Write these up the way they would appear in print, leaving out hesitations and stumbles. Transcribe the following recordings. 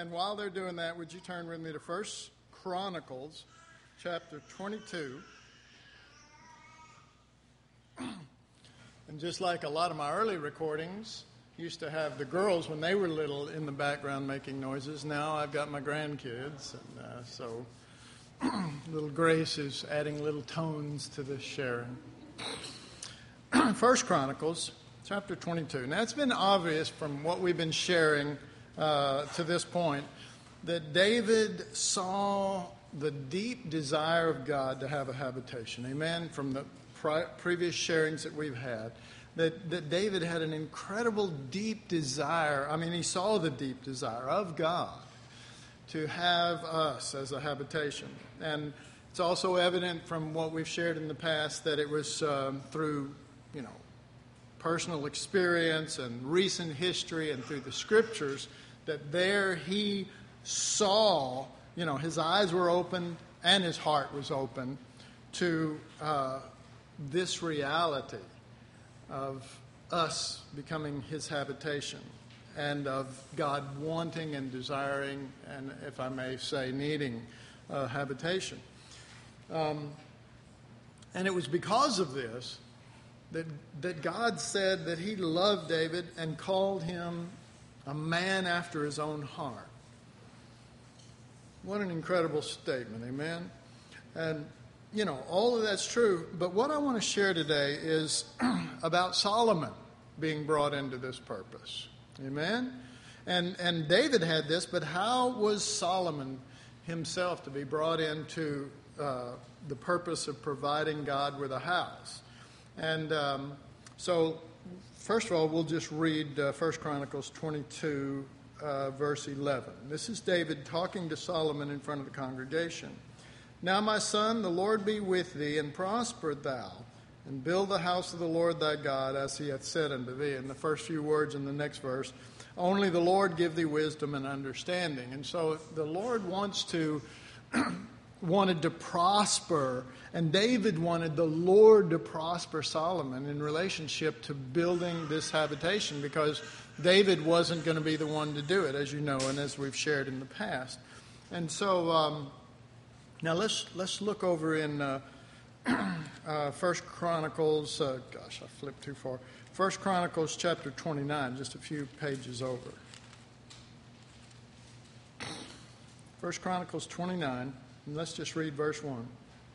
And while they're doing that, would you turn with me to 1 Chronicles chapter 22. And just like a lot of my early recordings used to have the girls when they were little in the background making noises, now I've got my grandkids. And so little Grace is adding little tones to this sharing. 1 Chronicles chapter 22. Now it's been obvious from what we've been sharing to this point that David saw the deep desire of God to have a habitation. Amen? From the previous sharings that we've had, that David had an incredible deep desire. I mean, he saw the deep desire of God to have us as a habitation. And it's also evident from what we've shared in the past that it was through, personal experience and recent history and through the scriptures that there he saw, his eyes were open and his heart was open to this reality of us becoming his habitation and of God wanting and desiring and, if I may say, needing habitation. And it was because of this that God said that he loved David and called him a man after his own heart. What an incredible statement, amen? And, all of that's true. But what I want to share today is about Solomon being brought into this purpose. Amen? And David had this, but how was Solomon himself to be brought into the purpose of providing God with a house? And so, first of all, we'll just read 1 Chronicles 22, verse 11. This is David talking to Solomon in front of the congregation. Now, my son, the Lord be with thee, and prosper thou, and build the house of the Lord thy God, as he hath said unto thee. And the first few words in the next verse, only the Lord give thee wisdom and understanding. And so the Lord wanted to prosper, and David wanted the Lord to prosper Solomon in relationship to building this habitation, because David wasn't going to be the one to do it, as you know, and as we've shared in the past. And so now let's look over in 1 Chronicles. I flipped too far. 1 Chronicles chapter 29, just a few pages over. 1 Chronicles 29. And let's just read verse 1.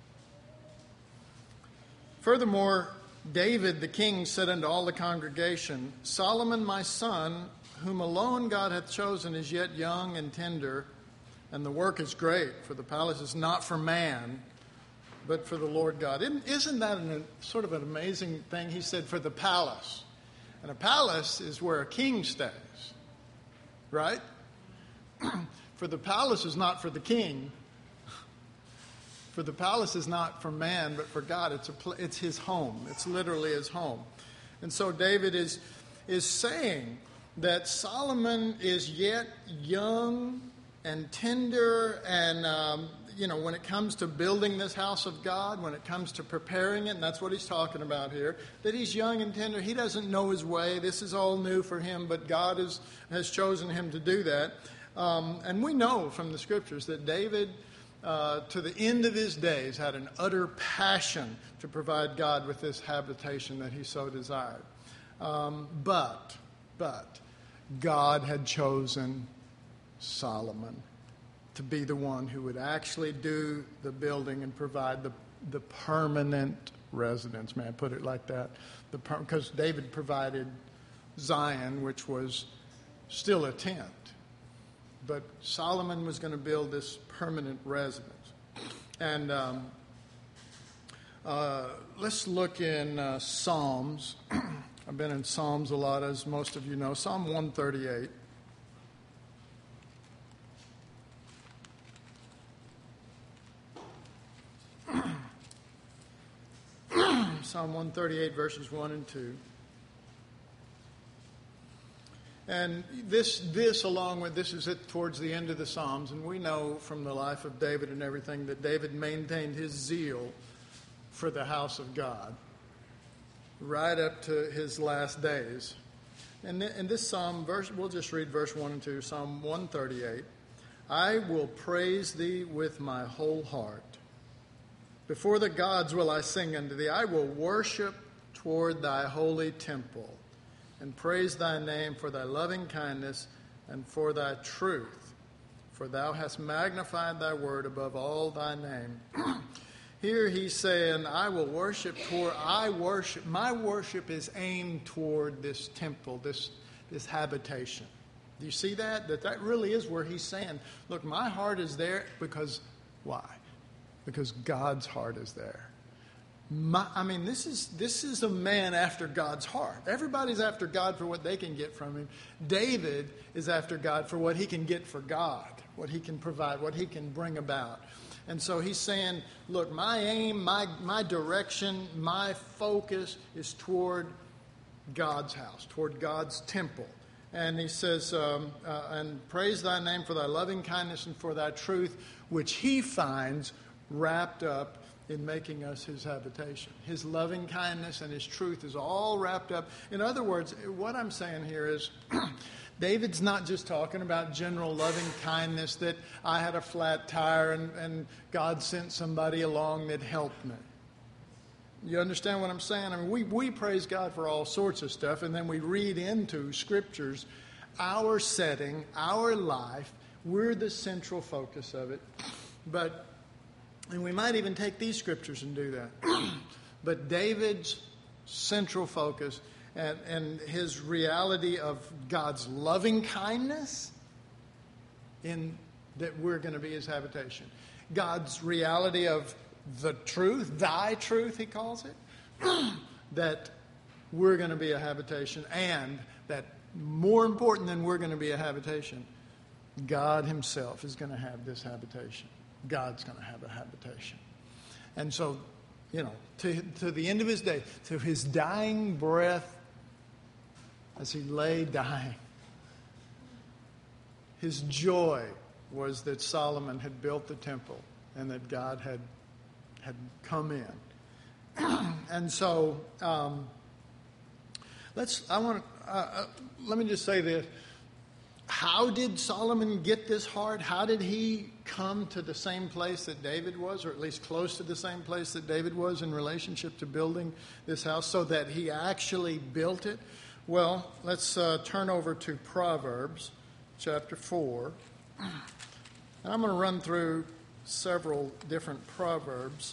Furthermore, David the king said unto all the congregation, Solomon my son, whom alone God hath chosen, is yet young and tender, and the work is great, for the palace is not for man, but for the Lord God. Isn't that sort of an amazing thing? He said, for the palace. And a palace is where a king stays, right? For the palace is not for the king. For the palace is not for man, but for God. It's his home. It's literally his home. And so David is saying that Solomon is yet young and tender, and when it comes to building this house of God, when it comes to preparing it, and that's what he's talking about here, that he's young and tender. He doesn't know his way. This is all new for him, but God has chosen him to do that. And we know from the scriptures that David, to the end of his days, had an utter passion to provide God with this habitation that he so desired. But God had chosen Solomon to be the one who would actually do the building and provide the permanent residence. May I put it like that? Because David provided Zion, which was still a tent. But Solomon was going to build this permanent residence. And let's look in Psalms. I've been in Psalms a lot, as most of you know. Psalm 138. Psalm 138, verses 1 and 2. And this along with, this is it towards the end of the Psalms, and we know from the life of David and everything that David maintained his zeal for the house of God right up to his last days. And this psalm, we'll just read verse 1 and 2, Psalm 138. I will praise thee with my whole heart. Before the gods will I sing unto thee. I will worship toward thy holy temple and praise thy name for thy loving kindness and for thy truth. For thou hast magnified thy word above all thy name. Here he's saying, I will worship toward, my worship is aimed toward this temple, this habitation. Do you see that? That really is where he's saying, look, my heart is there because, why? Because God's heart is there. This is a man after God's heart. Everybody's after God for what they can get from him. David is after God for what he can get for God, what he can provide, what he can bring about. And so he's saying, look, my aim, my direction, my focus is toward God's house, toward God's temple. And he says, and praise thy name for thy loving kindness and for thy truth, which he finds wrapped up in making us his habitation. His loving kindness and his truth is all wrapped up. In other words, what I'm saying here is, David's not just talking about general loving kindness that I had a flat tire and God sent somebody along that helped me. You understand what I'm saying? I mean, we praise God for all sorts of stuff, and then we read into scriptures our setting, our life. We're the central focus of it. And we might even take these scriptures and do that. But David's central focus and his reality of God's loving kindness in that we're going to be his habitation. God's reality of the truth, thy truth, he calls it, that we're going to be a habitation, and that more important than we're going to be a habitation, God himself is going to have this habitation. God's going to have a habitation. And so, to the end of his day, to his dying breath, as he lay dying, his joy was that Solomon had built the temple and that God had come in. And so, let me just say this. How did Solomon get this heart? How did he come to the same place that David was, or at least close to the same place that David was in relationship to building this house, so that he actually built it? Well, let's turn over to Proverbs chapter 4. And I'm going to run through several different Proverbs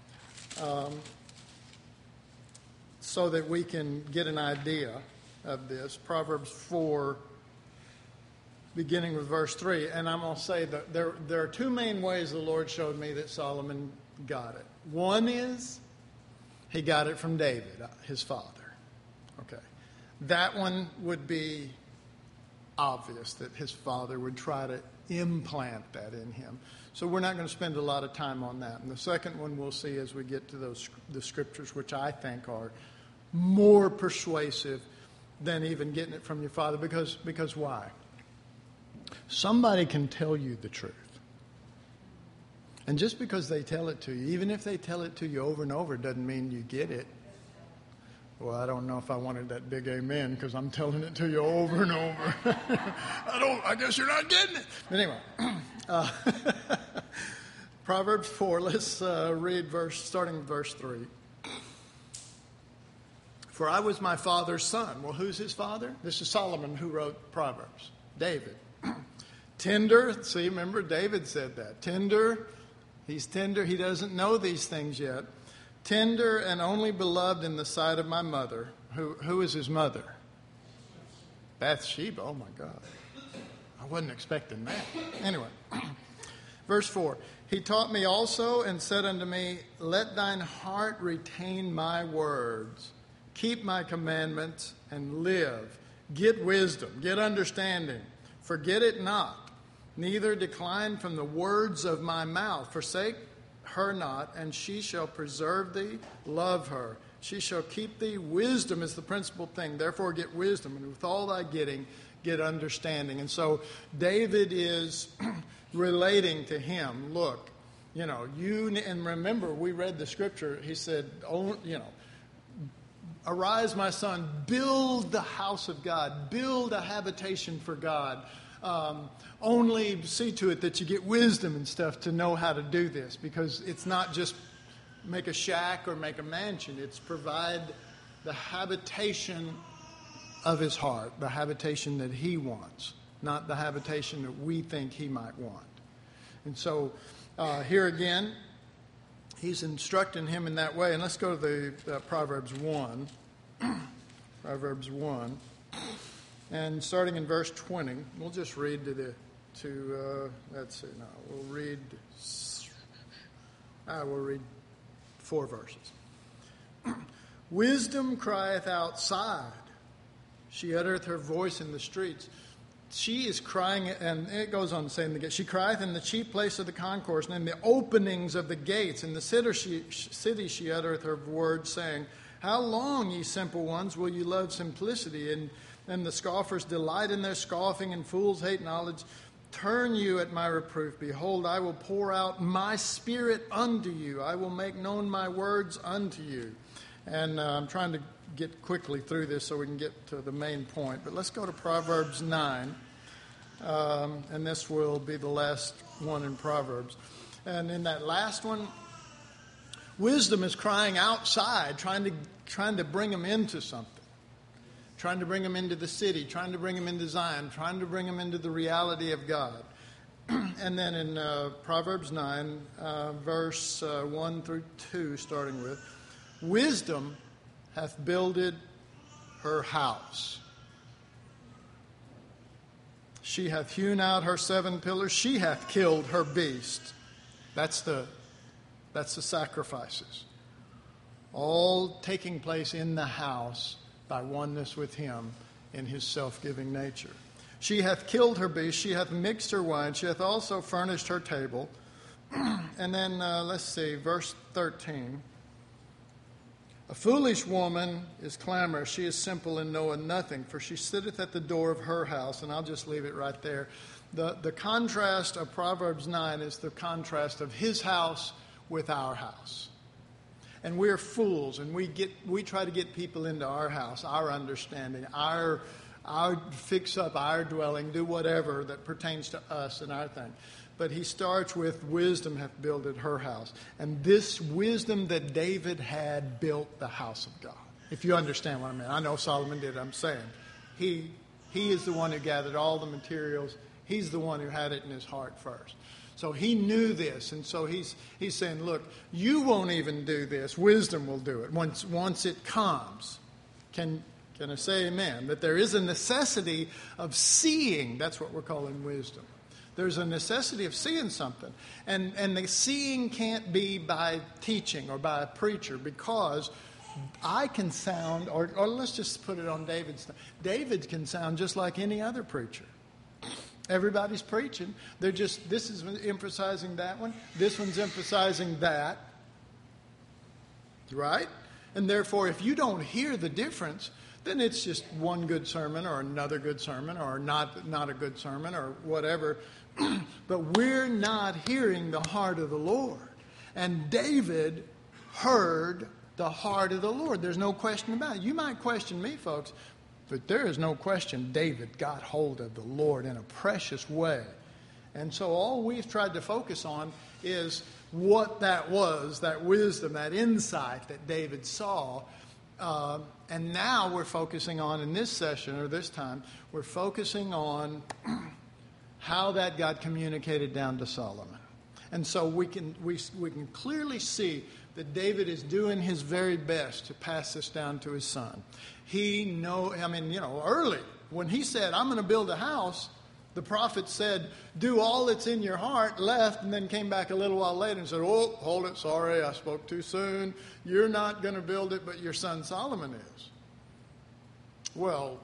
so that we can get an idea of this. Proverbs 4, beginning with verse 3. And I'm going to say that there are two main ways the Lord showed me that Solomon got it. One is he got it from David, his father. Okay. That one would be obvious that his father would try to implant that in him. So we're not going to spend a lot of time on that. And the second one we'll see as we get to the scriptures, which I think are more persuasive than even getting it from your father. Because why? Somebody can tell you the truth. And just because they tell it to you, even if they tell it to you over and over, doesn't mean you get it. Well, I don't know if I wanted that big amen because I'm telling it to you over and over. I guess you're not getting it. But anyway, Proverbs 4, let's read starting with verse 3. For I was my father's son. Well, who's his father? This is Solomon who wrote Proverbs. David. Tender. See, remember, David said that. Tender. He's tender. He doesn't know these things yet. Tender and only beloved in the sight of my mother. Who is his mother? Bathsheba. Oh, my God. I wasn't expecting that. Anyway, verse 4. He taught me also and said unto me, let thine heart retain my words. Keep my commandments and live. Get wisdom. Get understanding. Forget it not. Neither decline from the words of my mouth. Forsake her not, and she shall preserve thee. Love her. She shall keep thee. Wisdom is the principal thing. Therefore get wisdom, and with all thy getting, get understanding. And so David is relating to him. Look, and remember, we read the scripture. He said, arise, my son, build the house of God. Build a habitation for God. only see to it that you get wisdom and stuff to know how to do this, because it's not just make a shack or make a mansion. It's provide the habitation of his heart, the habitation that he wants, not the habitation that we think he might want. And so here again, he's instructing him in that way. And let's go to the Proverbs 1. Proverbs 1. And starting in verse 20, we'll just read let's see, no, we'll read 4 verses. Wisdom crieth outside. She uttereth her voice in the streets. She is crying, and it goes on saying, she crieth in the chief place of the concourse, and in the openings of the gates. In the city she uttereth her words, saying, How long, ye simple ones, will ye love simplicity? And the scoffers delight in their scoffing, and fools hate knowledge. Turn you at my reproof. Behold, I will pour out my spirit unto you. I will make known my words unto you. And I'm trying to get quickly through this so we can get to the main point. But let's go to Proverbs 9. And this will be the last one in Proverbs. And in that last one, wisdom is crying outside, trying to bring them into something. Trying to bring them into the city, trying to bring them into Zion, trying to bring them into the reality of God. And then in Proverbs 9, verse 1 through 2, starting with, Wisdom hath builded her house. She hath hewn out her 7 pillars. She hath killed her beast. That's the sacrifices. All taking place in the house by oneness with him in his self-giving nature. She hath killed her beast. She hath mixed her wine. She hath also furnished her table. And then, let's see, verse 13. A foolish woman is clamorous. She is simple and knoweth nothing, for she sitteth at the door of her house. And I'll just leave it right there. The contrast of Proverbs 9 is the contrast of his house with our house. And we're fools, and we try to get people into our house, our understanding, our fix up our dwelling, do whatever that pertains to us and our thing. But he starts with wisdom hath builded her house. And this wisdom that David had built the house of God. If you understand what I mean. I know Solomon did, I'm saying. He is the one who gathered all the materials. He's the one who had it in his heart first. So he knew this, and so he's saying, look, you won't even do this. Wisdom will do it once it comes. Can I say amen? That there is a necessity of seeing. That's what we're calling wisdom. There's a necessity of seeing something. And the seeing can't be by teaching or by a preacher, because I can sound, or let's just put it on David's. David can sound just like any other preacher. Everybody's preaching. They're just, this is emphasizing that one. This one's emphasizing that. Right? And therefore, if you don't hear the difference, then it's just one good sermon or another good sermon or not a good sermon or whatever. But we're not hearing the heart of the Lord. And David heard the heart of the Lord. There's no question about it. You might question me, folks. But there is no question David got hold of the Lord in a precious way. And so all we've tried to focus on is what that was, that wisdom, that insight that David saw. And now we're focusing on, in this session or this time, we're focusing on how that got communicated down to Solomon. And so we can clearly see that David is doing his very best to pass this down to his son. Early, when he said, I'm going to build a house, the prophet said, do all that's in your heart, left, and then came back a little while later and said, oh, hold it, sorry, I spoke too soon. You're not going to build it, but your son Solomon is. Well,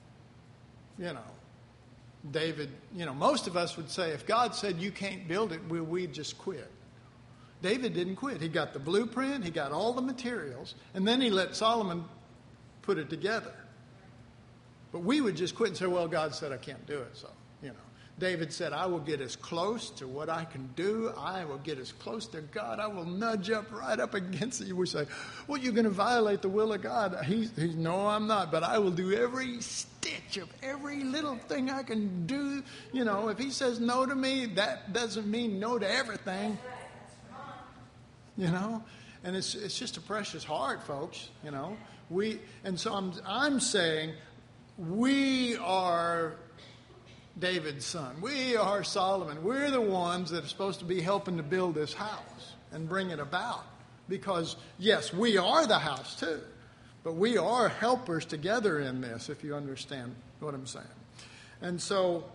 David, most of us would say, if God said you can't build it, we'd just quit. David didn't quit. He got the blueprint, he got all the materials, and then he let Solomon put it together. But we would just quit and say, well, God said I can't do it, so, David said, I will get as close to what I can do. I will get as close to God. I will nudge up right up against it. We say, well, you're going to violate the will of God. He's no, I'm not, but I will do every stitch of every little thing I can do. You know, if he says no to me, that doesn't mean no to everything. You know, and it's just a precious heart, folks. You know, so I'm saying we are David's son. We are Solomon. We're the ones that are supposed to be helping to build this house and bring it about. Because, yes, we are the house too. But we are helpers together in this, if you understand what I'm saying. And so,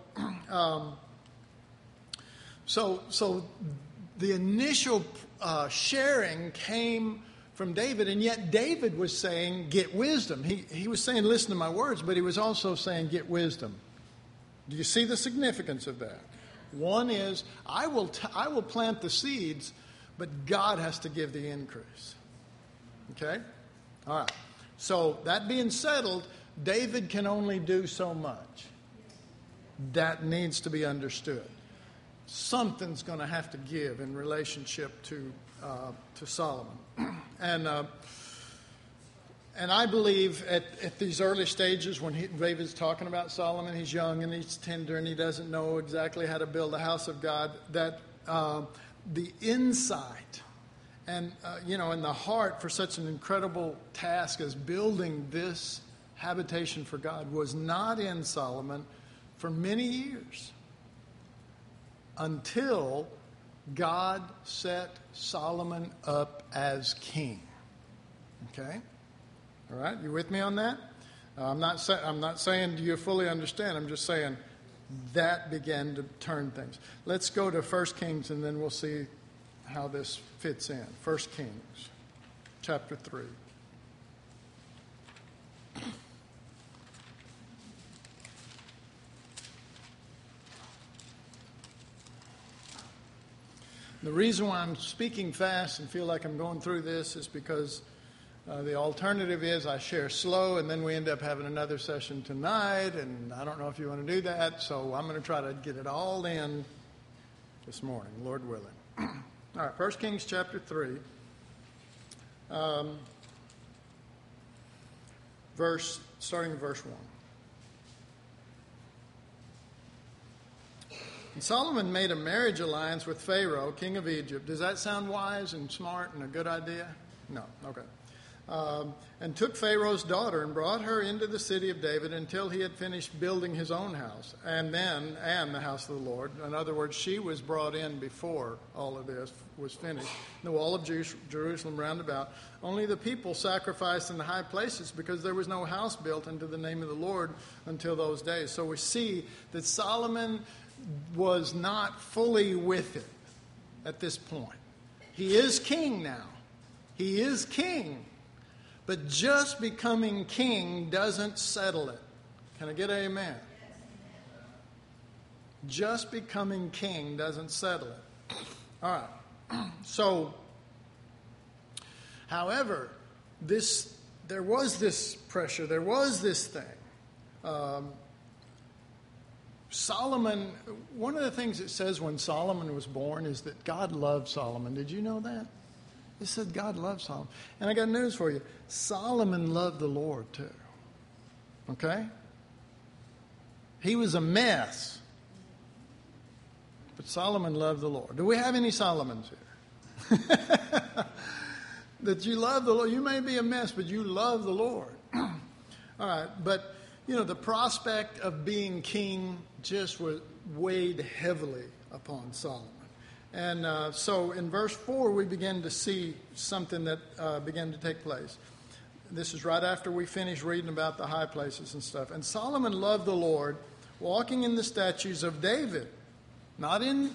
so the initial sharing came from David, and yet David was saying, get wisdom. He was saying, listen to my words, but he was also saying, get wisdom. Do you see the significance of that? One is, I will plant the seeds, but God has to give the increase. Okay? All right. So that being settled, David can only do so much. That needs to be understood. Something's going to have to give in relationship to Solomon. And I believe at these early stages when David's talking about Solomon, he's young and he's tender and he doesn't know exactly how to build the house of God, that the insight and, and the heart for such an incredible task as building this habitation for God was not in Solomon for many years until God set Solomon up as king. Okay? All right? You with me on that? I'm not saying do you fully understand. I'm just saying that began to turn things. Let's go to 1 Kings and then we'll see how this fits in. 1 Kings chapter 3. The reason why I'm speaking fast and feel like I'm going through this is because the alternative is I share slow and then we end up having another session tonight, and I don't know if you want to do that, so I'm going to try to get it all in this morning, Lord willing. All right, 1 Kings chapter 3, starting in verse 1. And Solomon made a marriage alliance with Pharaoh, king of Egypt. Does that sound wise and smart and a good idea? No. Okay. And took Pharaoh's daughter and brought her into the city of David until he had finished building his own house and the house of the Lord. In other words, she was brought in before all of this was finished. The wall of Jerusalem round about. Only the people sacrificed in the high places because there was no house built unto the name of the Lord until those days. So we see that Solomon was not fully with it at this point. He is king now. He is king. But just becoming king doesn't settle it. Can I get an amen? Just becoming king doesn't settle it. All right. So, however, there was this pressure. There was this thing. Solomon, one of the things it says when Solomon was born is that God loved Solomon. Did you know that? It said God loved Solomon. And I got news for you. Solomon loved the Lord too. Okay? He was a mess. But Solomon loved the Lord. Do we have any Solomons here? That you love the Lord. You may be a mess, but you love the Lord. All right. But, the prospect of being king just weighed heavily upon Solomon. And so in verse 4, we begin to see something that began to take place. This is right after we finish reading about the high places and stuff. And Solomon loved the Lord, walking in the statutes of David. Not in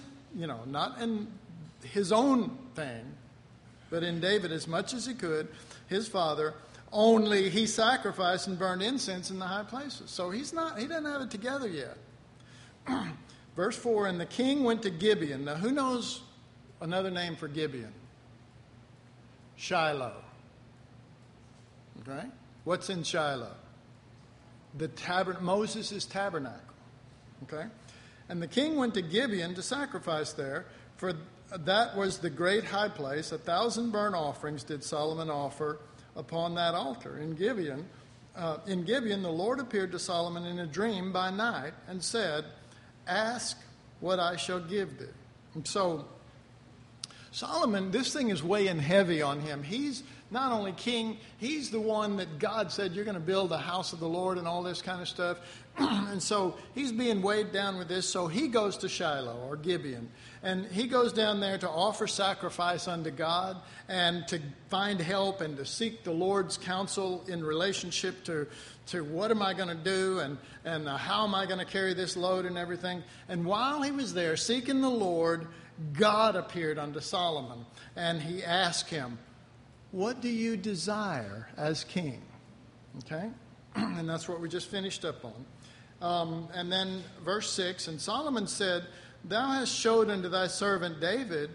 his own thing, but in David as much as he could, his father. Only he sacrificed and burned incense in the high places. So he doesn't have it together yet. Verse 4, and the king went to Gibeon. Now, who knows another name for Gibeon? Shiloh. Okay? What's in Shiloh? Moses' tabernacle. Okay? And the king went to Gibeon to sacrifice there, for that was the great high place. 1,000 burnt offerings did Solomon offer upon that altar in Gibeon in Gibeon, the Lord appeared to Solomon in a dream by night and said, "Ask what I shall give thee." And so Solomon, this thing is weighing heavy on him. He's not only king, he's the one that God said, "You're going to build the house of the Lord," and all this kind of stuff. And so he's being weighed down with this. So he goes to Shiloh or Gibeon. And he goes down there to offer sacrifice unto God and to find help and to seek the Lord's counsel in relationship to what am I going to do and how am I going to carry this load and everything. And while he was there seeking the Lord, God appeared unto Solomon. And he asked him, "What do you desire as king?" Okay? And that's what we just finished up on. And then verse 6, "And Solomon said, Thou hast showed unto thy servant David,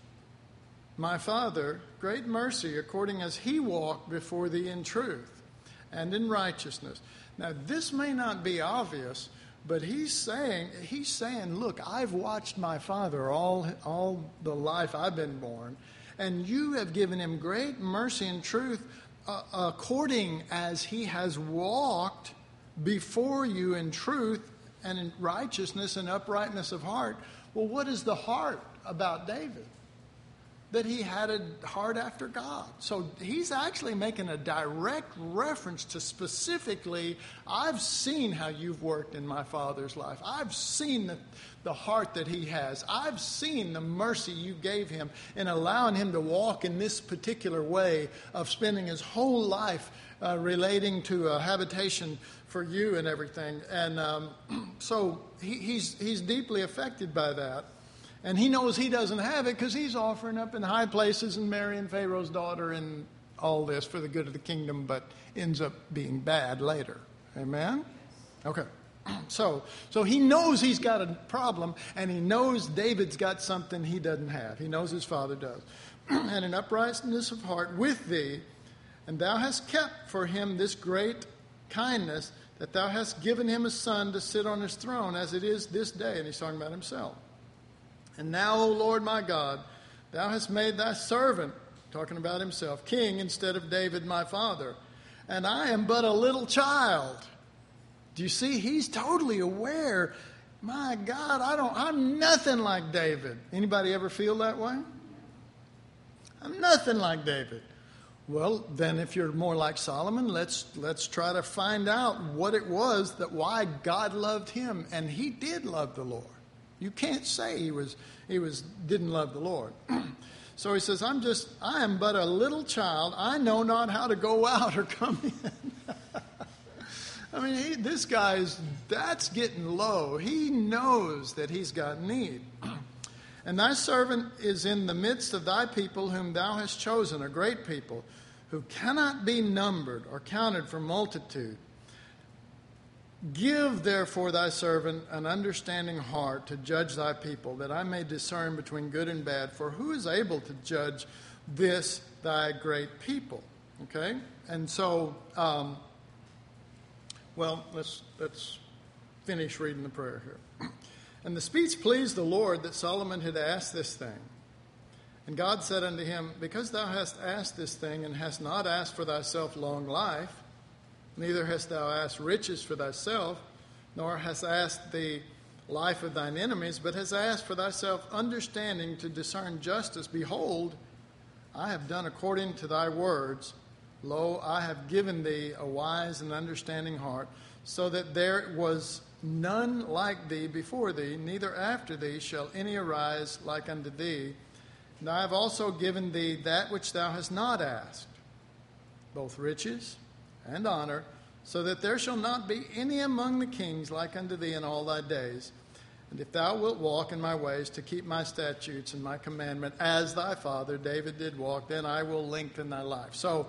my father, great mercy, according as he walked before thee in truth and in righteousness." Now, this may not be obvious, but he's saying, look, I've watched my father all the life I've been born, and you have given him great mercy and truth according as he has walked before you in truth and in righteousness and uprightness of heart. Well, what is the heart about David? That he had a heart after God. So he's actually making a direct reference to specifically, I've seen how you've worked in my father's life. I've seen the heart that he has. I've seen the mercy you gave him in allowing him to walk in this particular way of spending his whole life relating to a habitation for you and everything. And so he's deeply affected by that. And he knows he doesn't have it because he's offering up in high places and marrying Pharaoh's daughter and all this for the good of the kingdom, but ends up being bad later. Amen? Okay. So he knows he's got a problem, and he knows David's got something he doesn't have. He knows his father does. "And in uprightness of heart with thee, and thou hast kept for him this great kindness, that thou hast given him a son to sit on his throne, as it is this day." And he's talking about himself. "And now, O Lord my God, thou hast made thy servant," talking about himself, "king instead of David my father. And I am but a little child." Do you see? He's totally aware. My God, I'm nothing like David. Anybody ever feel that way? I'm nothing like David. Well, then if you're more like Solomon, let's try to find out what it was why God loved him. And he did love the Lord. You can't say he didn't love the Lord. So he says, I am but a little child. I know not how to go out or come in. I mean, this guy's, that's getting low. He knows that he's got need. "And thy servant is in the midst of thy people whom thou hast chosen, a great people, who cannot be numbered or counted for multitude. Give therefore thy servant an understanding heart to judge thy people, that I may discern between good and bad. For who is able to judge this thy great people?" Okay? And so, let's finish reading the prayer here. "And the speech pleased the Lord that Solomon had asked this thing. And God said unto him, Because thou hast asked this thing, and hast not asked for thyself long life, neither hast thou asked riches for thyself, nor hast asked the life of thine enemies, but hast asked for thyself understanding to discern justice. Behold, I have done according to thy words. Lo, I have given thee a wise and understanding heart, so that there was none like thee before thee, neither after thee shall any arise like unto thee. And I have also given thee that which thou hast not asked, both riches and honor, so that there shall not be any among the kings like unto thee in all thy days. And if thou wilt walk in my ways to keep my statutes and my commandment, as thy father David did walk, then I will lengthen thy life." So,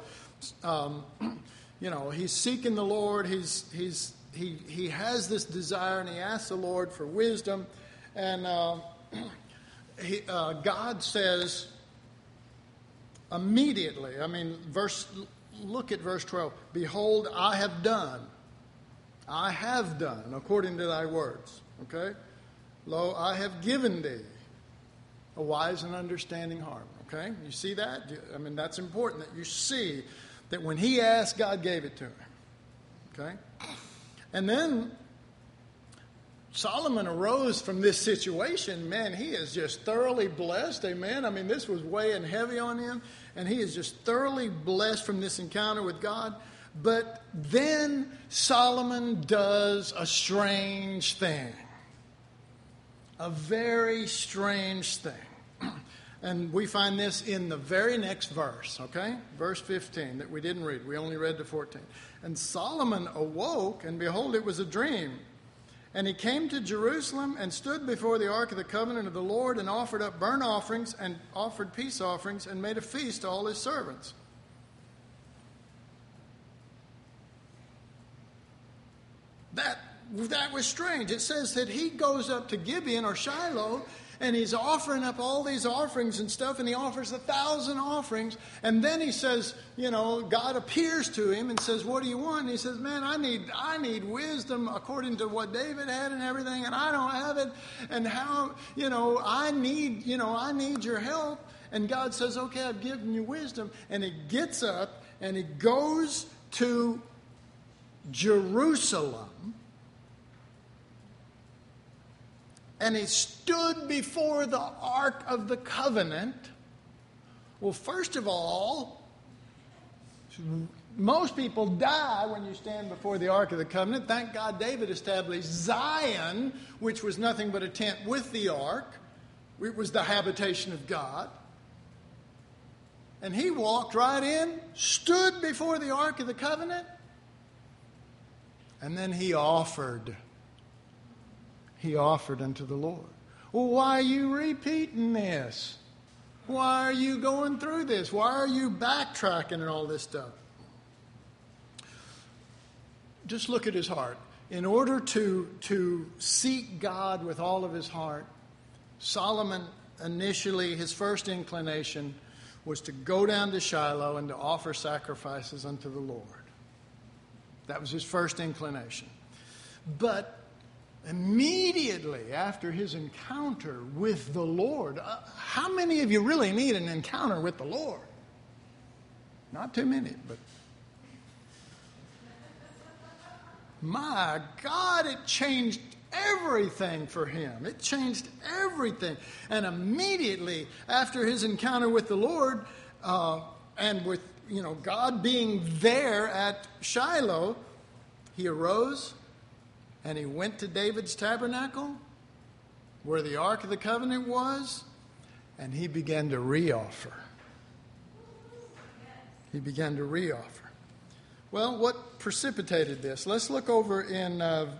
he's seeking the Lord. He has this desire, and he asks the Lord for wisdom. And God says immediately, look at verse 12. "Behold, I have done according to thy words." Okay? "Lo, I have given thee a wise and understanding heart." Okay? You see that? That's important that you see that when he asked, God gave it to him. Okay? And then Solomon arose from this situation. Man, he is just thoroughly blessed. Amen. I mean, this was weighing heavy on him. And he is just thoroughly blessed from this encounter with God. But then Solomon does a strange thing. A very strange thing. And we find this in the very next verse, okay? Verse 15 that we didn't read. We only read to 14. And Solomon awoke, and behold, it was a dream. And he came to Jerusalem and stood before the ark of the covenant of the Lord and offered up burnt offerings and offered peace offerings and made a feast to all his servants. That was strange. It says that he goes up to Gibeon or Shiloh and he's offering up all these offerings and stuff, and he offers 1,000 offerings. And then he says, God appears to him and says, what do you want? And he says, man, I need wisdom according to what David had and everything, and I don't have it. And how, I need your help. And God says, okay, I've given you wisdom. And he gets up and he goes to Jerusalem. And he stood before the Ark of the Covenant. Well, first of all, most people die when you stand before the Ark of the Covenant. Thank God David established Zion, which was nothing but a tent with the Ark. It was the habitation of God. And he walked right in, stood before the Ark of the Covenant, and then he offered. He offered unto the Lord. Well, why are you repeating this? Why are you going through this? Why are you backtracking and all this stuff? Just look at his heart. In order to seek God with all of his heart, Solomon initially, his first inclination was to go down to Shiloh and to offer sacrifices unto the Lord. That was his first inclination. But immediately after his encounter with the Lord, how many of you really need an encounter with the Lord? Not too many, but my God, it changed everything for him. It changed everything. And immediately after his encounter with the Lord, and with God being there at Shiloh, he arose and he went to David's tabernacle, where the Ark of the Covenant was, and he began to reoffer. He began to reoffer. Well, what precipitated this? Let's look over in,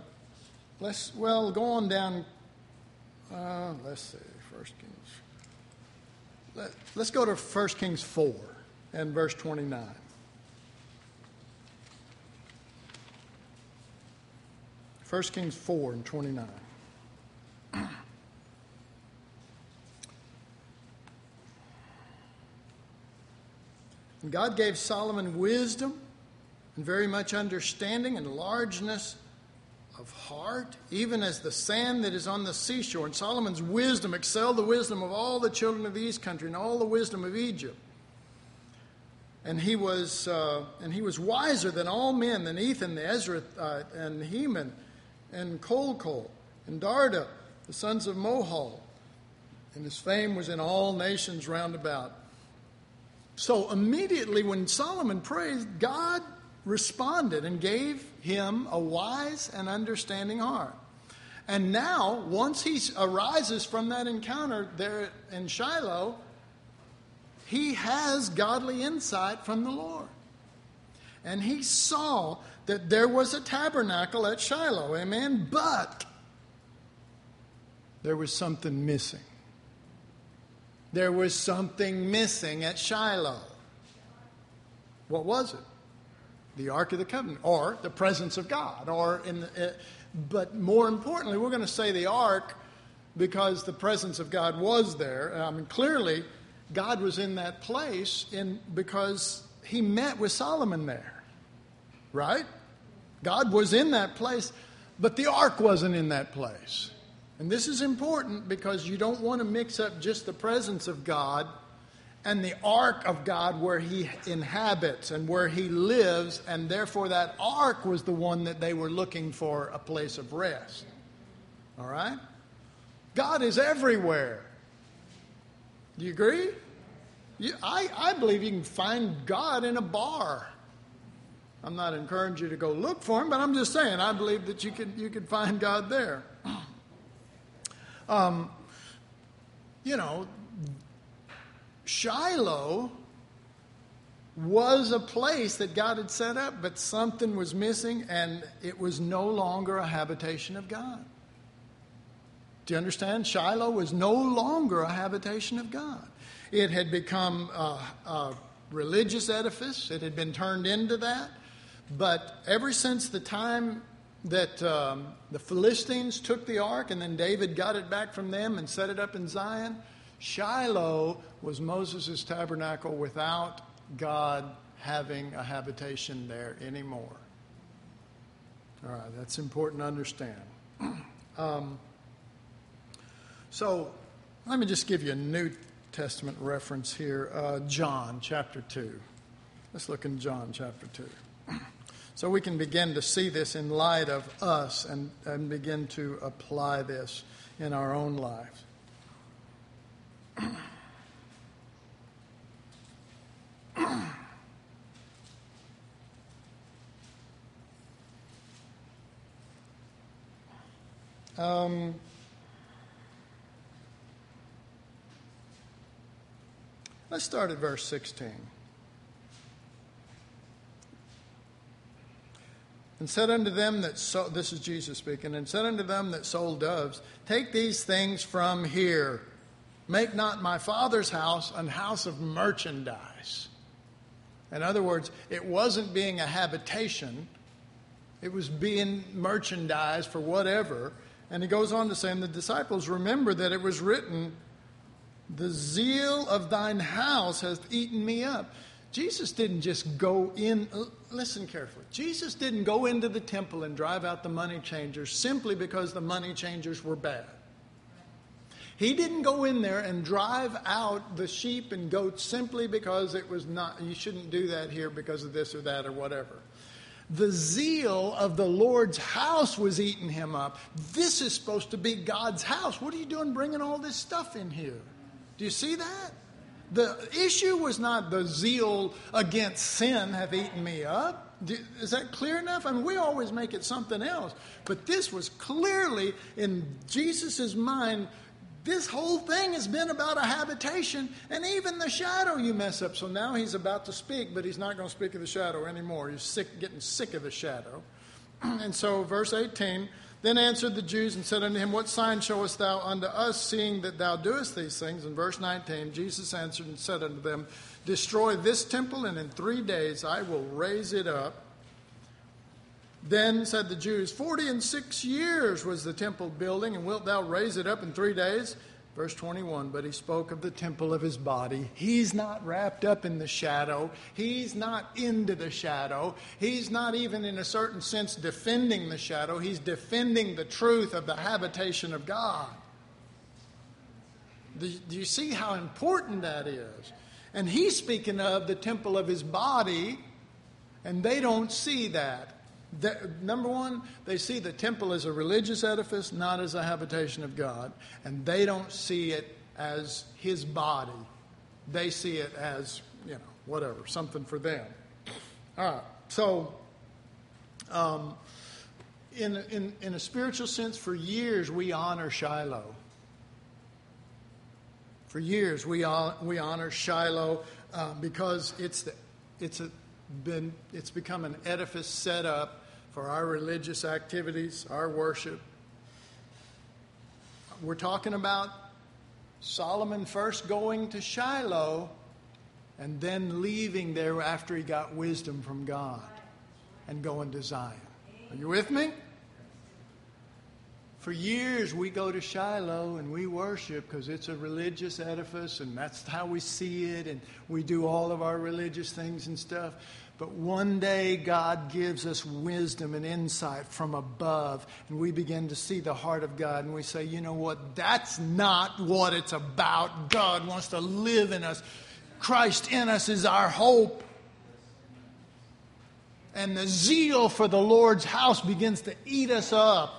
go on down, let's see, 1 Kings. Let's go to 1 Kings 4 and verse 29. 1 Kings 4 and 29. And God gave Solomon wisdom and very much understanding and largeness of heart, even as the sand that is on the seashore. And Solomon's wisdom excelled the wisdom of all the children of the east country and all the wisdom of Egypt. And he was wiser than all men, than Ethan, the Ezrathite, and Heman, and Colcol, and Darda, the sons of Mohol. And his fame was in all nations round about. So immediately when Solomon prayed, God responded and gave him a wise and understanding heart. And now, once he arises from that encounter there in Shiloh, he has godly insight from the Lord. And he saw that there was a tabernacle at Shiloh, amen, but there was something missing. There was something missing at Shiloh. What was it? The Ark of the Covenant, or the presence of God, but more importantly, we're going to say the Ark because the presence of God was there. I mean, clearly, God was in that place because he met with Solomon there, right? God was in that place, but the Ark wasn't in that place. And this is important because you don't want to mix up just the presence of God and the ark of God where he inhabits and where he lives, and therefore that ark was the one that they were looking for a place of rest. All right? God is everywhere. Do you agree? I believe you can find God in a bar. I'm not encouraging you to go look for him, but I'm just saying I believe that you could find God there. Shiloh was a place that God had set up, but something was missing, and it was no longer a habitation of God. Do you understand? Shiloh was no longer a habitation of God. It had become a religious edifice. It had been turned into that. But ever since the time that the Philistines took the ark and then David got it back from them and set it up in Zion, Shiloh was Moses' tabernacle without God having a habitation there anymore. All right, that's important to understand. So let me just give you a New Testament reference here. John chapter 2. Let's look in John chapter 2. So we can begin to see this in light of us and begin to apply this in our own lives. Let's start at verse 16. And said unto them that sold, this is Jesus speaking, and said unto them that sold doves, take these things from here. Make not my Father's house an house of merchandise. In other words, it wasn't being a habitation. It was being merchandise for whatever. And he goes on to say, and the disciples remember that it was written, the zeal of thine house hath eaten me up. Jesus didn't just go in, listen carefully. Jesus didn't go into the temple and drive out the money changers simply because the money changers were bad. He didn't go in there and drive out the sheep and goats simply because it was not, you shouldn't do that here because of this or that or whatever. The zeal of the Lord's house was eating him up. This is supposed to be God's house. What are you doing bringing all this stuff in here? Do you see that? The issue was not the zeal against sin have eaten me up. Is that clear enough? I mean, we always make it something else. But this was clearly in Jesus' mind. This whole thing has been about a habitation, and even the shadow you mess up. So now he's about to speak, but he's not going to speak of the shadow anymore. He's getting sick of the shadow. And so verse 18, then answered the Jews and said unto him, what sign showest thou unto us, seeing that thou doest these things? In verse 19, Jesus answered and said unto them, destroy this temple, and in 3 days I will raise it up. Then said the Jews, 46 years was the temple building, and wilt thou raise it up in 3 days? Verse 21, but he spoke of the temple of his body. He's not wrapped up in the shadow. He's not into the shadow. He's not even in a certain sense defending the shadow. He's defending the truth of the habitation of God. Do you see how important that is? And he's speaking of the temple of his body, and they don't see that. Number one, they see the temple as a religious edifice, not as a habitation of God. And they don't see it as his body. They see it as, whatever, something for them. All right. So, in a spiritual sense, for years we honor Shiloh. For years we honor Shiloh because it's become an edifice set up for our religious activities, our worship. We're talking about Solomon first going to Shiloh and then leaving there after he got wisdom from God and going to Zion. Are you with me? For years we go to Shiloh and we worship because it's a religious edifice and that's how we see it, and we do all of our religious things and stuff. But one day God gives us wisdom and insight from above, and we begin to see the heart of God, and we say, you know what, that's not what it's about. God wants to live in us. Christ in us is our hope. And the zeal for the Lord's house begins to eat us up.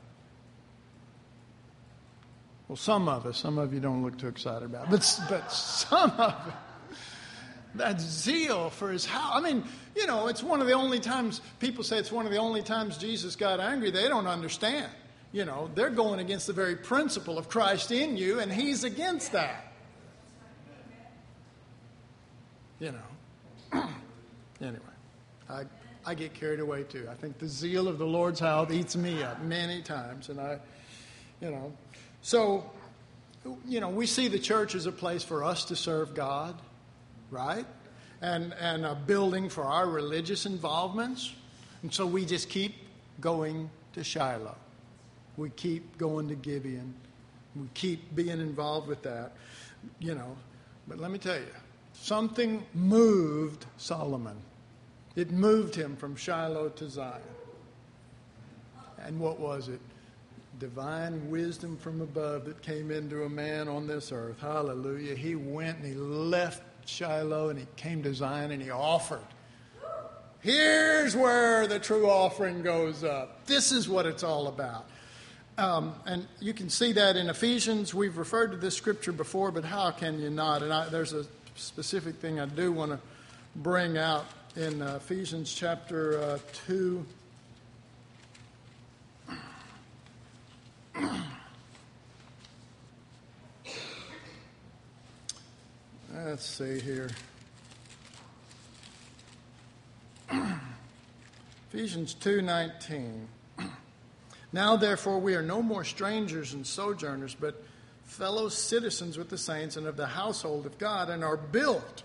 Well, some of you don't look too excited about it, but some of it, that zeal for his house. I mean, it's one of the only times, people say it's one of the only times Jesus got angry. They don't understand. They're going against the very principle of Christ in you, and he's against that. Anyway, I get carried away too. I think the zeal of the Lord's house eats me up many times, and So, we see the church as a place for us to serve God, right? And a building for our religious involvements. And so we just keep going to Shiloh. We keep going to Gibeon. We keep being involved with that, But let me tell you, something moved Solomon. It moved him from Shiloh to Zion. And what was it? Divine wisdom from above that came into a man on this earth. Hallelujah. He went and he left Shiloh and he came to Zion and he offered. Here's where the true offering goes up. This is what it's all about. And you can see that in Ephesians. We've referred to this scripture before, but how can you not? And there's a specific thing I do want to bring out in Ephesians chapter 2. Let's see here. Ephesians 2:19. Now, therefore, we are no more strangers and sojourners, but fellow citizens with the saints and of the household of God, and are built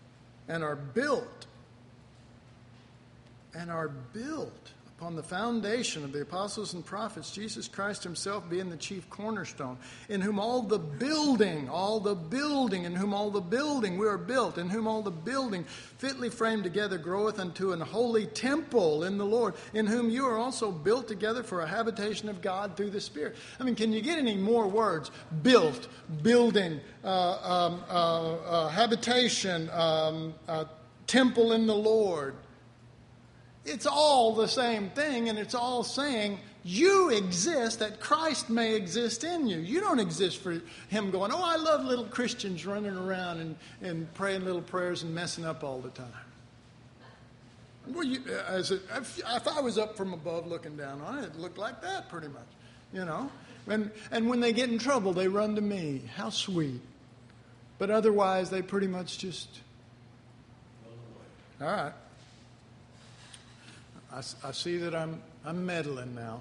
upon the foundation of the apostles and prophets, Jesus Christ himself being the chief cornerstone, in whom all the building, we are built, in whom all the building fitly framed together groweth unto an holy temple in the Lord, in whom you are also built together for a habitation of God through the Spirit. I mean, can you get any more words? Built, building, habitation, temple in the Lord. It's all the same thing, and it's all saying you exist that Christ may exist in you. You don't exist for him going, oh, I love little Christians running around and praying little prayers and messing up all the time. Well, if I was up from above looking down on it, it looked like that pretty much, And when they get in trouble, they run to me. How sweet. But otherwise, they pretty much just, all right. I see that I'm meddling now.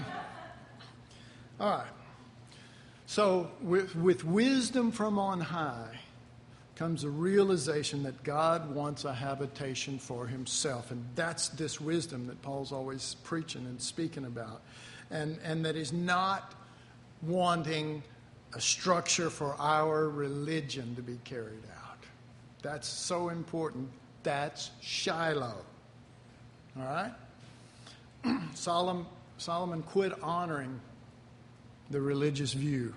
All right. So with wisdom from on high comes a realization that God wants a habitation for himself. And that's this wisdom that Paul's always preaching and speaking about. And that is not wanting a structure for our religion to be carried out. That's so important. That's Shiloh. All right? Solomon quit honoring the religious view.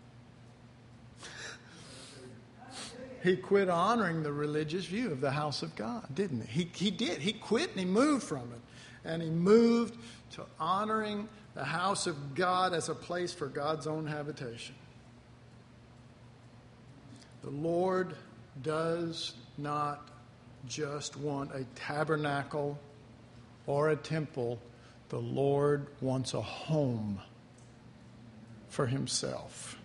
He quit honoring the religious view of the house of God, didn't he? He did. He quit and he moved from it. And he moved to honoring the house of God as a place for God's own habitation. The Lord does not just want a tabernacle or a temple. The Lord wants a home for himself.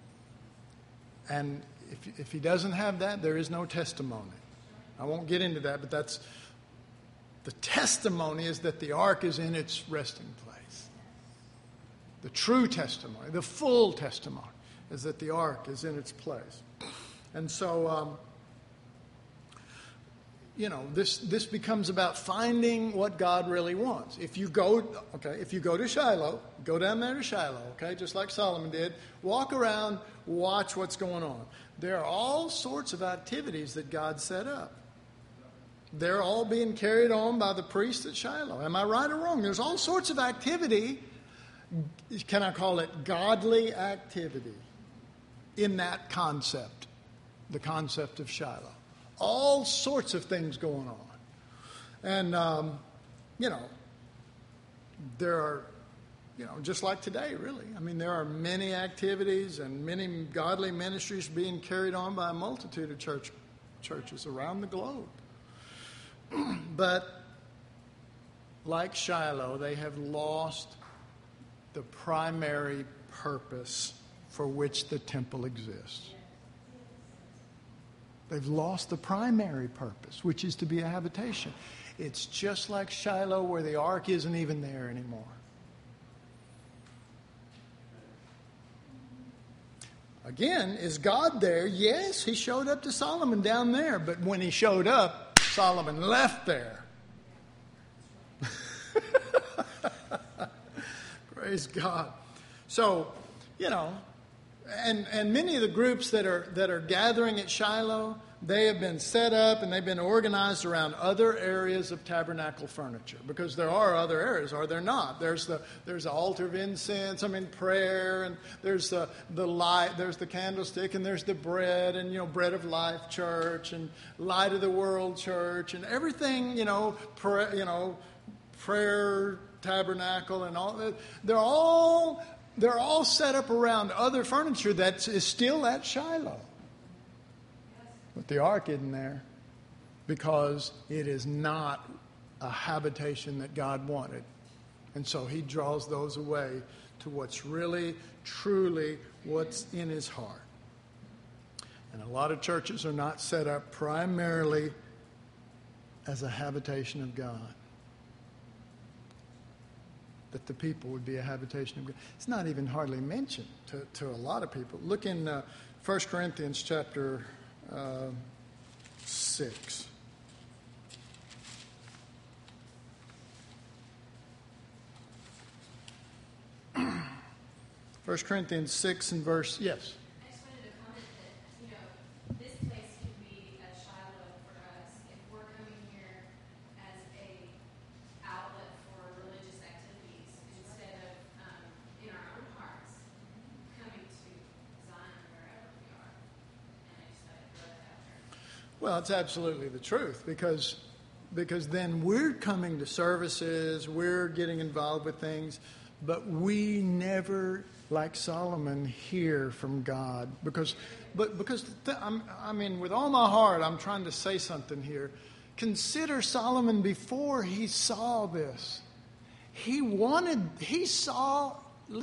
And if he doesn't have that, there is no testimony. I won't get into that, but that's the testimony is that the ark is in its resting place. The true testimony, the full testimony, is that the ark is in its place. And so this becomes about finding what God really wants. If you go to Shiloh, go down there to Shiloh, okay, just like Solomon did, walk around, watch what's going on. There are all sorts of activities that God set up. They're all being carried on by the priest at Shiloh. Am I right or wrong? There's all sorts of activity. Can I call it godly activity in that concept, the concept of Shiloh? all sorts of things going on. And, there are, just like today, really. I mean, there are many activities and many godly ministries being carried on by a multitude of churches around the globe. But like Shiloh, they have lost the primary purpose for which the temple exists. They've lost the primary purpose, which is to be a habitation. It's just like Shiloh, where the ark isn't even there anymore. Again, is God there? Yes, he showed up to Solomon down there, but when he showed up, Solomon left there. Praise God. So, and many of the groups that are gathering at Shiloh, they have been set up and they've been organized around other areas of tabernacle furniture, because there are other areas, are there not? There's the altar of incense, prayer, and there's the light, there's the candlestick, and there's the bread, and bread of life church, and light of the world church, and everything, prayer tabernacle and all that. They're all set up around other furniture that is still at Shiloh. But the ark isn't there because it is not a habitation that God wanted. And so he draws those away to what's really, truly what's in his heart. And a lot of churches are not set up primarily as a habitation of God. That the people would be a habitation of God. It's not even hardly mentioned to a lot of people. Look in 1 Corinthians chapter 6. 1 Corinthians 6 and verse, yes. I just wanted to comment that, this place could be a Shiloh for us if we're coming here as a outlet for religious activities instead of in our own hearts coming to Zion wherever we are. And I just thought I'd throw that out there. Well, it's absolutely the truth, because then we're coming to services, we're getting involved with things, but we never, like Solomon, hear from God. With all my heart, I'm trying to say something here. Consider Solomon before he saw this. He saw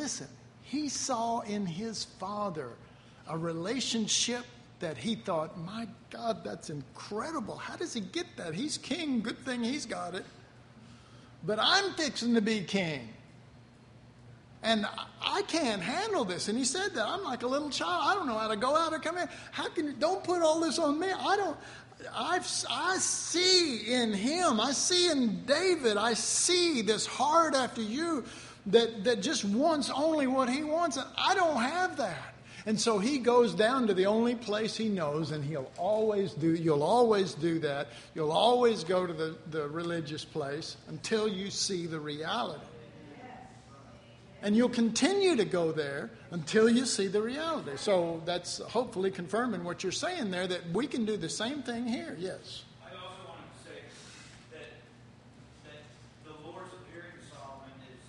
in his father a relationship that he thought, my God, that's incredible. How does he get that? He's king. Good thing he's got it. But I'm fixing to be king. And I can't handle this. And he said that. I'm like a little child. I don't know how to go out or come in. Don't put all this on me. I see in him, I see in David, I see this heart after you that just wants only what he wants. And I don't have that. And so he goes down to the only place he knows, and you'll always do that. You'll always go to the religious place until you see the reality. And you'll continue to go there until you see the reality. So that's hopefully confirming what you're saying there, that we can do the same thing here. Yes. I also wanted to say that the Lord's appearing to Solomon is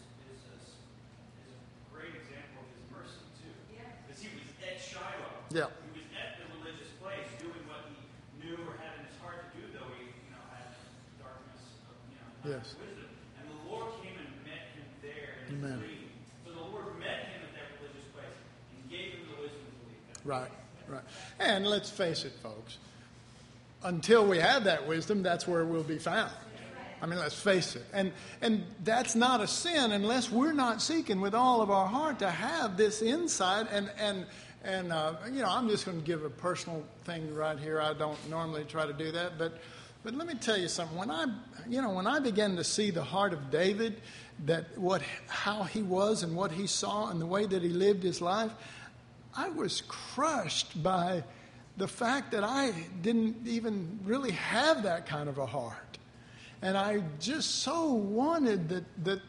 a great example of his mercy too. Because he was at Shiloh. Yeah. He was at the religious place doing what he knew or had in his heart to do, though he had darkness of Yes. wisdom. And the Lord came and met him there in Amen. his dream. So the Lord met him at that religious place and gave him the wisdom to believe that. Right. And let's face it, folks. Until we have that wisdom, that's where we'll be found. I mean, let's face it. And that's not a sin unless we're not seeking with all of our heart to have this insight. And I'm just going to give a personal thing right here. I don't normally try to do that, but let me tell you something. When I began to see the heart of David, how he was and what he saw and the way that he lived his life, I was crushed by the fact that I didn't even really have that kind of a heart. And I just so wanted that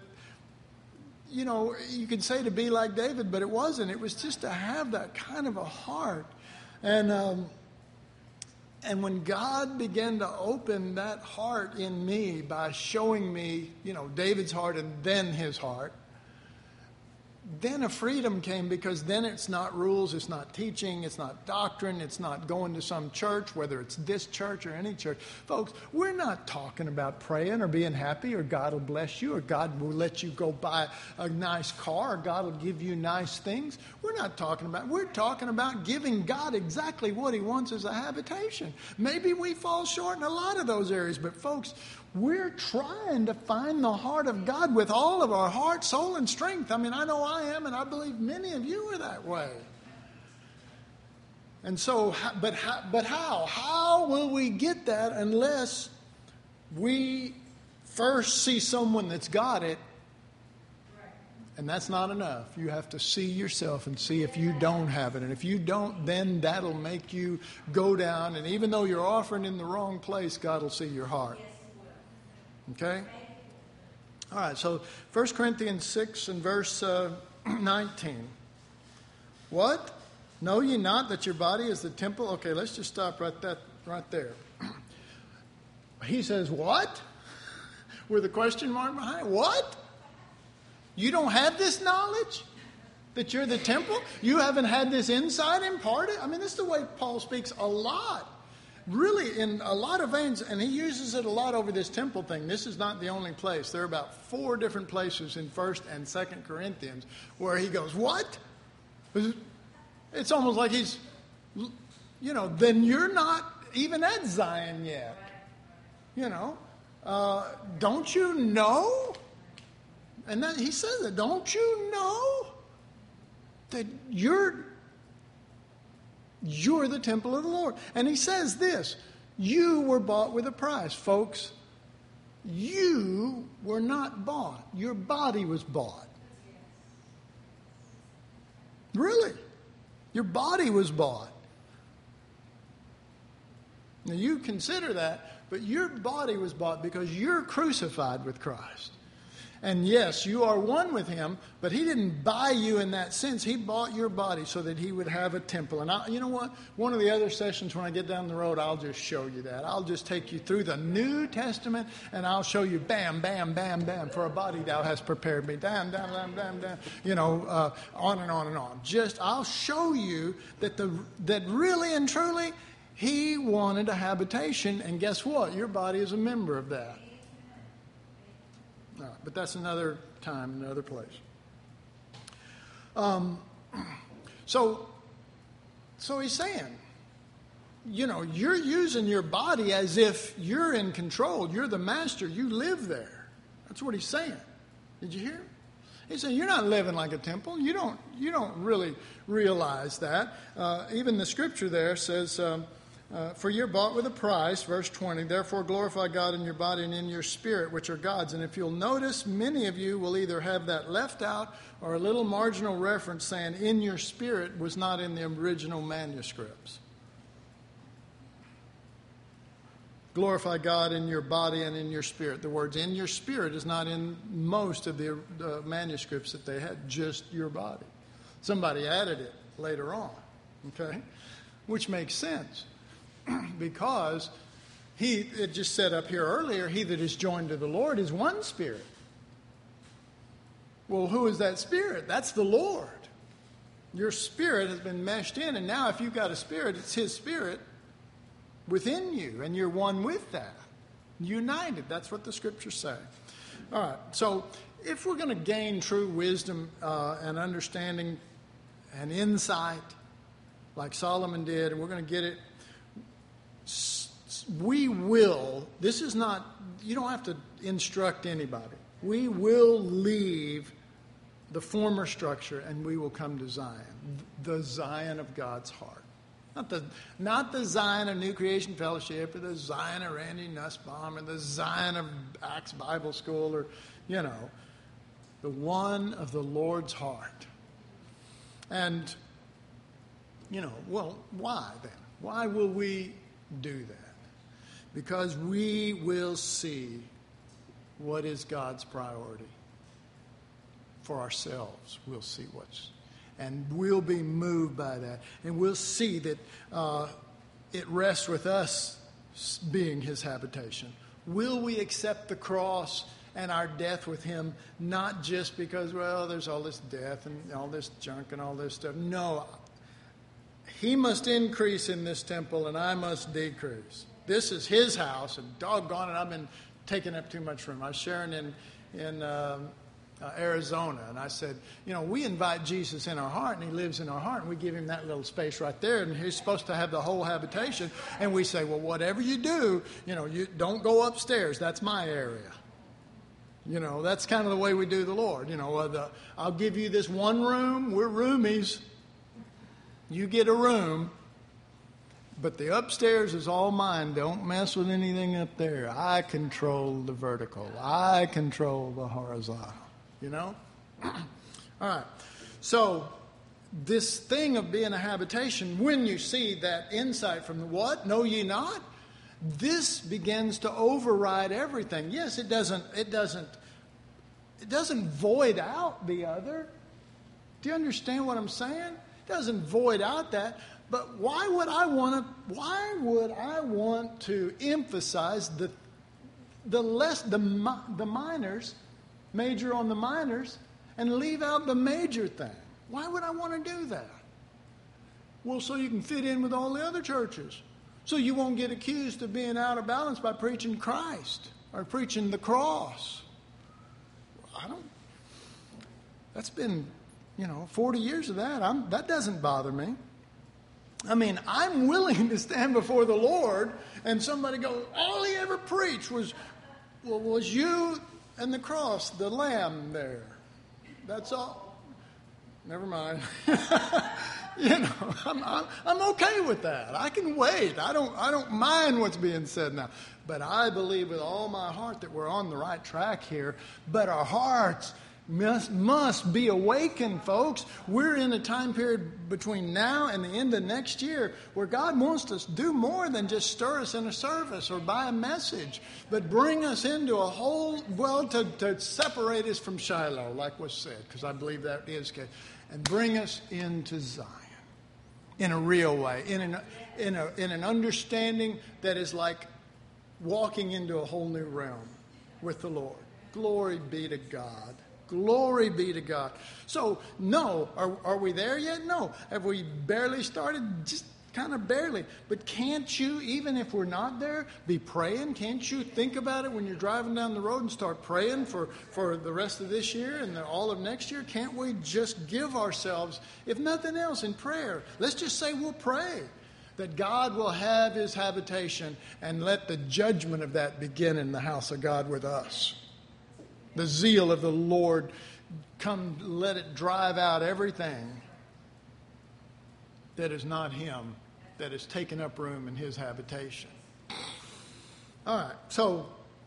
you could say to be like David, but it wasn't. It was just to have that kind of a heart. And And when God began to open that heart in me by showing me, David's heart and then his heart, then a freedom came, because then it's not rules, it's not teaching, it's not doctrine, it's not going to some church, whether it's this church or any church. Folks, we're not talking about praying or being happy or God will bless you or God will let you go buy a nice car or God will give you nice things. We're talking about giving God exactly what he wants as a habitation. Maybe we fall short in a lot of those areas, but folks, we're trying to find the heart of God with all of our heart, soul, and strength. I mean, I know I am, and I believe many of you are that way. And so, but how? How will we get that unless we first see someone that's got it? And that's not enough. You have to see yourself and see if you don't have it. And if you don't, then that'll make you go down. And even though you're offering in the wrong place, God will see your heart. Okay? All right, so 1 Corinthians 6 and verse 19. What? Know ye not that your body is the temple? Okay, let's just stop right there. He says, what? With a question mark behind it. What? You don't have this knowledge? That you're the temple? You haven't had this insight imparted? I mean, this is the way Paul speaks a lot. Really, in a lot of veins, and he uses it a lot over this temple thing. This is not the only place. There are about 4 different places in 1 and 2 Corinthians where he goes, what? It's almost like he's, then you're not even at Zion yet. Don't you know? And then he says that, don't you know that you're the temple of the Lord? And he says this, you were bought with a price. Folks, you were not bought. Your body was bought. Really? Your body was bought. Now you consider that, but your body was bought because you're crucified with Christ. And yes, you are one with him, but he didn't buy you in that sense. He bought your body so that he would have a temple. And you know what? One of the other sessions when I get down the road, I'll just show you that. I'll just take you through the New Testament and I'll show you bam, bam, bam, bam. For a body thou hast prepared me. Down, down, down, down, down. On and on and on. I'll show you that really and truly he wanted a habitation. And guess what? Your body is a member of that. But that's another time, another place. So he's saying, you're using your body as if you're in control. You're the master. You live there. That's what he's saying. Did you hear him? He's saying you're not living like a temple. You don't really realize that. Even the scripture there says, for you're bought with a price, verse 20, therefore glorify God in your body and in your spirit, which are God's. And if you'll notice, many of you will either have that left out or a little marginal reference saying in your spirit was not in the original manuscripts. Glorify God in your body and in your spirit. The words in your spirit is not in most of the manuscripts that they had, just your body. Somebody added it later on, okay? Which makes sense. Because it just said up here earlier, he that is joined to the Lord is one spirit. Well, who is that spirit? That's the Lord. Your spirit has been meshed in, and now if you've got a spirit, it's his spirit within you, and you're one with that. United. That's what the scriptures say. All right, so if we're going to gain true wisdom and understanding and insight like Solomon did, and we're going to get it, we will, this is not, you don't have to instruct anybody. We will leave the former structure and we will come to Zion, the Zion of God's heart. Not the Zion of New Creation Fellowship or the Zion of Randy Nussbaum or the Zion of Acts Bible School or, the one of the Lord's heart. And, well, why then? Why will we do that? Because we will see what is God's priority for ourselves. We'll see what's, and we'll be moved by that. And we'll see that it rests with us being his habitation. Will we accept the cross and our death with him, not just because, well, there's all this death and all this junk and all this stuff. No. He must increase in this temple and I must decrease. This is his house, and doggone it, I've been taking up too much room. I was sharing in Arizona, and I said, we invite Jesus in our heart, and he lives in our heart, and we give him that little space right there, and he's supposed to have the whole habitation. And we say, well, whatever you do, you don't go upstairs. That's my area. That's kind of the way we do the Lord. I'll give you this one room. We're roomies. You get a room. But the upstairs is all mine. Don't mess with anything up there. I control the vertical. I control the horizontal. All right. So this thing of being a habitation, when you see that insight from the what? Know ye not? This begins to override everything. Yes, it doesn't void out the other. Do you understand what I'm saying? It doesn't void out that. But why would I want to emphasize the minors, major on the minors, and leave out the major thing? Why would I want to do that? Well, so you can fit in with all the other churches. So you won't get accused of being out of balance by preaching Christ or preaching the cross. That's been, 40 years of that. That doesn't bother me. I'm willing to stand before the Lord and somebody go, all he ever preached was you and the cross, the lamb there. That's all. Never mind. I'm okay with that. I can wait. I don't mind what's being said now. But I believe with all my heart that we're on the right track here. But our hearts must be awakened, folks. We're in a time period between now and the end of next year where God wants to do more than just stir us in a service or by a message, but bring us into a whole, to separate us from Shiloh, like was said, because I believe that is good, and bring us into Zion in a real way, in an understanding that is like walking into a whole new realm with the Lord. Glory be to God. Glory be to God. So, no. Are we there yet? No. Have we barely started? Just kind of barely. But can't you, even if we're not there, be praying? Can't you think about it when you're driving down the road and start praying for the rest of this year and all of next year? Can't we just give ourselves, if nothing else, in prayer? Let's just say we'll pray that God will have his habitation and let the judgment of that begin in the house of God with us. The zeal of the Lord, come, let it drive out everything that is not him, that has taken up room in his habitation. All right, so,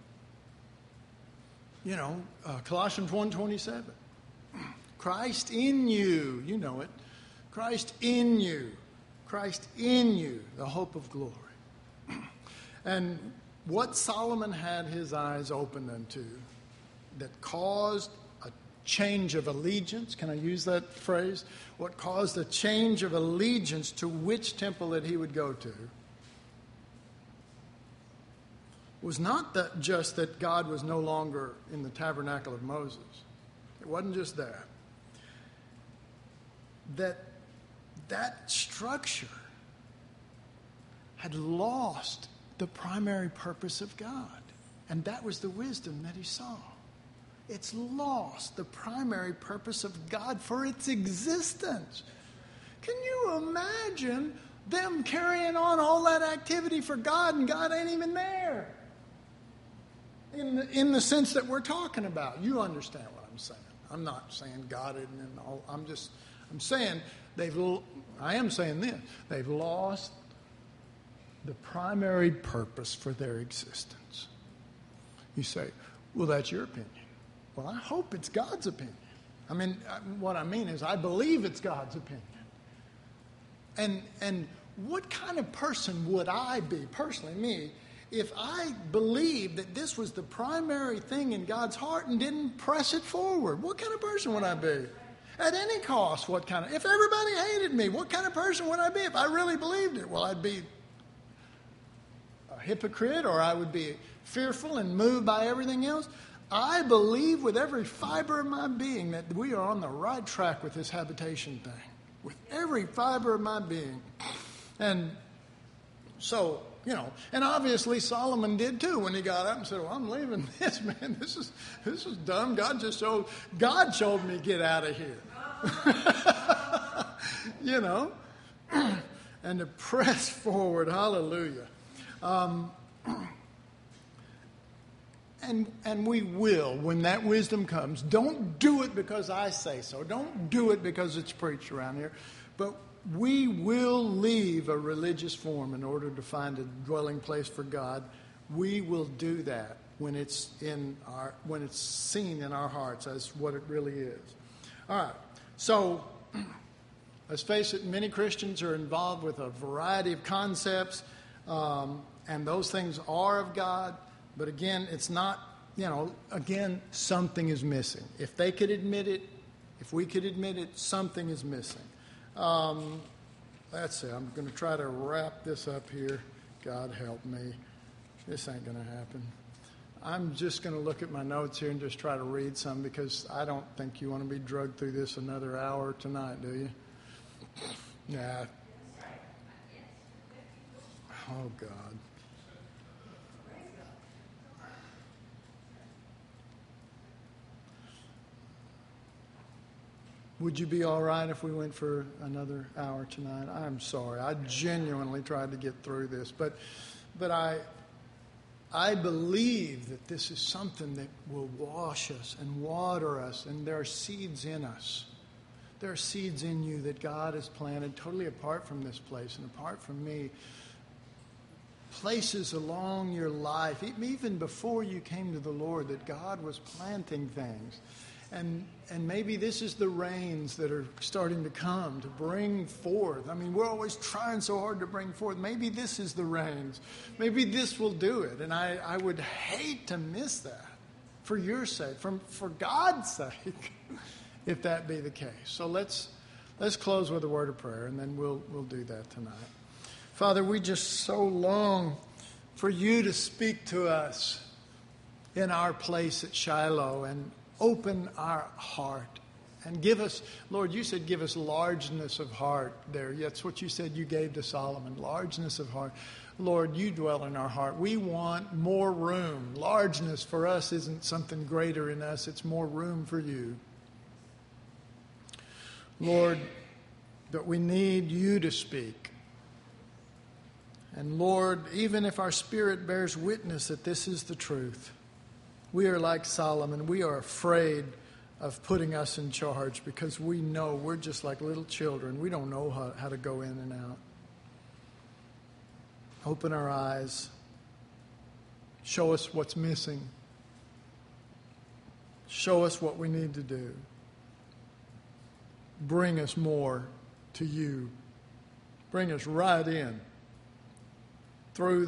Colossians 1:27. Christ in you, you know it. Christ in you. Christ in you, the hope of glory. And what Solomon had his eyes opened unto, that caused a change of allegiance. Can I use that phrase? What caused a change of allegiance to which temple that he would go to was not just that God was no longer in the tabernacle of Moses. It wasn't just that. That structure had lost the primary purpose of God. And that was the wisdom that he saw. It's lost the primary purpose of God for its existence. Can you imagine them carrying on all that activity for God and God ain't even there? In the sense that we're talking about. You understand what I'm saying. I'm not saying God isn't in all. I'm saying I am saying this. They've lost the primary purpose for their existence. You say, well, that's your opinion. Well, I hope it's God's opinion. What I mean is I believe it's God's opinion. And what kind of person would I be, personally me, if I believed that this was the primary thing in God's heart and didn't press it forward? What kind of person would I be? At any cost, if everybody hated me, what kind of person would I be if I really believed it? Well, I'd be hypocrite or I would be fearful and moved by everything else. I believe with every fiber of my being that we are on the right track with this habitation thing. With every fiber of my being. And so, and obviously Solomon did too when he got up and said, well, I'm leaving this, man. This is dumb. God showed me get out of here. And to press forward. Hallelujah. And we will, when that wisdom comes. Don't do it because I say so. Don't do it because it's preached around here. But we will leave a religious form in order to find a dwelling place for God. We will do that when it's seen in our hearts as what it really is. All right. So, let's face it, many Christians are involved with a variety of concepts, and those things are of God. But again, it's not, something is missing. If they could admit it, if we could admit it, something is missing. Let's see, I'm going to try to wrap this up here. God help me. This ain't going to happen. I'm just going to look at my notes here and just try to read some because I don't think you want to be drugged through this another hour tonight, do you? Nah. Oh, God. Would you be all right if we went for another hour tonight? I'm sorry. I genuinely tried to get through this. But I believe that this is something that will wash us and water us. And there are seeds in us. There are seeds in you that God has planted totally apart from this place and apart from me. Places along your life, even before you came to the Lord, that God was planting things. And maybe this is the rains that are starting to come to bring forth. I mean, we're always trying so hard to bring forth. Maybe this is the rains. Maybe this will do it. And I would hate to miss that for your sake, for God's sake, if that be the case. So let's close with a word of prayer, and then we'll do that tonight. Father, we just so long for you to speak to us in our place at Shiloh and open our heart and give us, Lord, you said give us largeness of heart there. That's what you said you gave to Solomon, largeness of heart. Lord, you dwell in our heart. We want more room. Largeness for us isn't something greater in us. It's more room for you. Lord, but we need you to speak. And Lord, even if our spirit bears witness that this is the truth, we are like Solomon. We are afraid of putting us in charge because we know we're just like little children. We don't know how to go in and out. Open our eyes. Show us what's missing. Show us what we need to do. Bring us more to you. Bring us right in through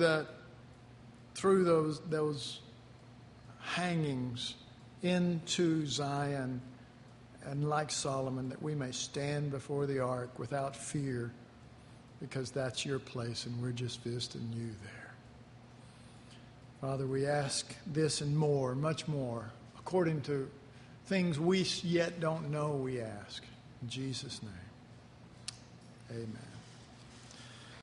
those hangings into Zion, and like Solomon, that we may stand before the ark without fear, because that's your place and we're just visiting you there. Father, we ask this and more, much more, according to things we yet don't know, we ask. In Jesus' name, amen.